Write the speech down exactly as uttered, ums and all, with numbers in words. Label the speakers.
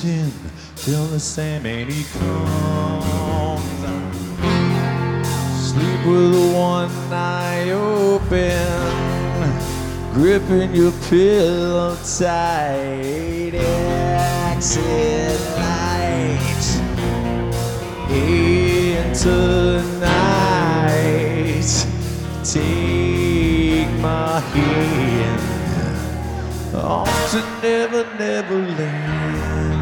Speaker 1: waiting till the Sandman he comes. Sleep with one eye open, gripping your pillow tight. Exit light into the night. Take my hand on to Never, Never Land.